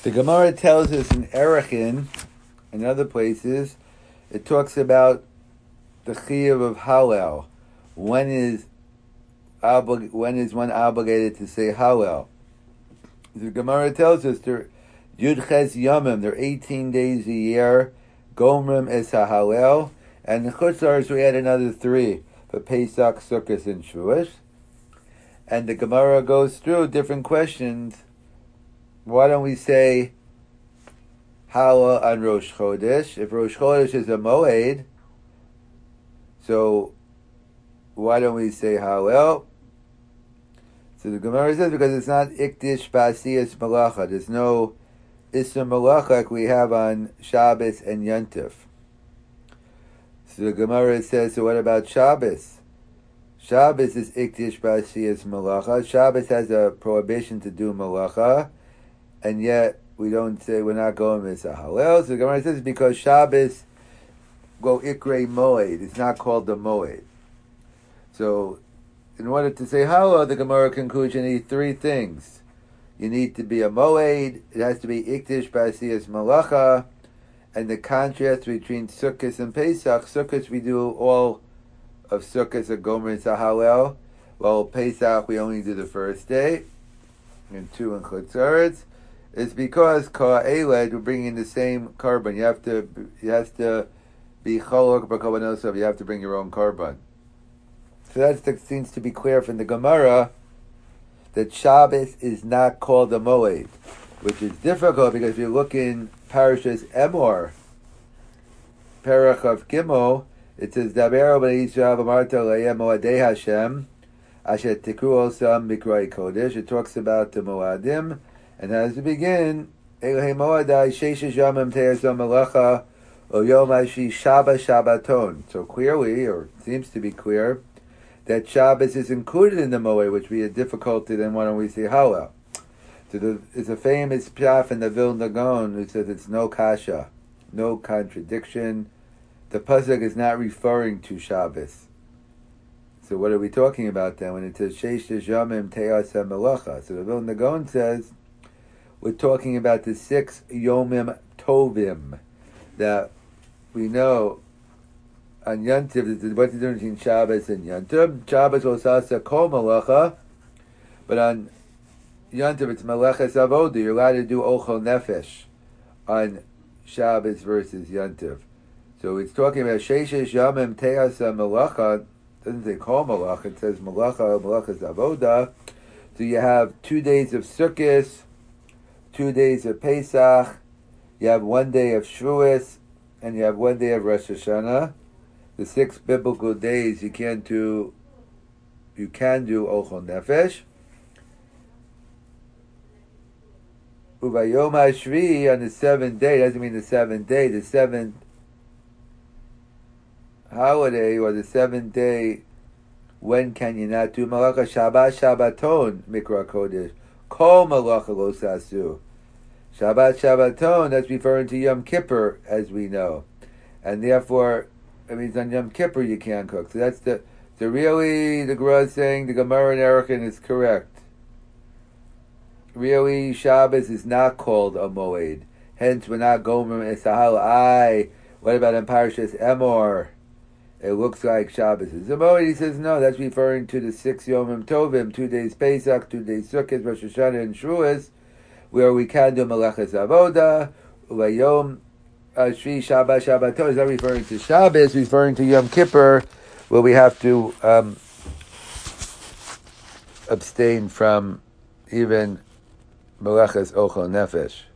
The Gemara tells us in Erechin and other places, it talks about the chiyuv of Hallel. When is one obligated to say Hallel? The Gemara tells us there Yud Ches Yomim, there are 18 days a year. Gomrim es HaHallel, and in Chutz La'aretz we add another 3 for Pesach, Sukkot, and Shavuos. And the Gemara goes through different questions. Why don't we say Hallel on Rosh Chodesh? If Rosh Chodesh is a Moed, so why don't we say Hallel? So the Gemara says because it's not Ikdish Ba'asiyas Malacha. There's no Isser Malacha like we have on Shabbos and Yontif. So the Gemara says, so what about Shabbos? Shabbos is Ikdish Ba'asiyas Malacha. Shabbos has a prohibition to do Malacha, and yet we don't say we're not going with Hallel. So the Gemara says because Shabbos go Ikrei Moed. It's not called the Moed. So in order to say Hallel, the Gemara concludes you need 3 things. You need to be a Moed, it has to be Ikdish Ba'asiyas Malacha, and the contrast between Sukkot and Pesach. Sukkot we do all of Sukkot and Gomer and Hallel, while Pesach we only do the first day, and 2 in Chutz La'aretz. It's because Ka'eled, we're bringing the same carbon. You have to be Cholok B'Kovanosov, you have to bring your own carbon. So that seems to be clear from the Gemara that Shabbos is not called a Moed, which is difficult because if you look in Parashas Emor, Parach of Gimel, it says, Daber b'nei Yisrael v'amarta le'yeh moadei Hashem, asher tikru osam mikroi kodesh. It talks about the Moadim, and as we begin, Elohei Moadai sheishes yomim te'ezom melacha o yom hashi Shabbat Shabbaton. So clearly, or it seems to be clear, that Shabbos is included in the Moed, which we had difficulty, then why don't we say Hallel? So it's a famous pshat in the Vilna Gaon who says it's no kasha, no contradiction. The pasuk is not referring to Shabbos. So what are we talking about then when it says Sheish Yomim Te'as HaMelacha? So the Vilna Gaon says we're talking about the 6 Yomim Tovim that we know on Yontif. What's the difference between Shabbos and Yontif? Shabbos osasa kol Melacha, but on Yontif it's Meleches Avoda. You're allowed to do Ochel Nefesh on Shabbos versus Yontif. So it's talking about Sheishes Yamim Te'as Melacha. It doesn't say Kol Melacha. It says Melacha, Meleches Avoda. So you have 2 days of Sukkot, 2 days of Pesach. You have 1 day of Shavuos, and you have 1 day of Rosh Hashanah. The 6 biblical days you can do Ochel Nefesh. Uvayom HaShvi on the 7th day, doesn't mean the 7th day, the 7th holiday or the 7th day, when can you not do Malacha? Shabbat Shabbaton Mikra Kodesh. Kol Malacha Lo Sasu. Shabbat Shabbaton, that's referring to Yom Kippur, as we know. And therefore, it means on Yom Kippur you can't cook. So that's the Gemara is saying the Gemara in Erechin is correct. Really, Shabbos is not called a Moed. Hence, we're not Gomer es Hallel. What about in Parashas Emor? It looks like Shabbos is a Moed. He says, no, that's referring to the 6 Yomim Tovim, 2 days Pesach, 2 days Sukkot, Rosh Hashanah, and Shavuos, where we can do Meleches Avoda, Uvayom Shvi Shabbat Shabbaton. Is not referring to Shabbos, referring to Yom Kippur, where we have to abstain from even Meleches Ochel Nefesh.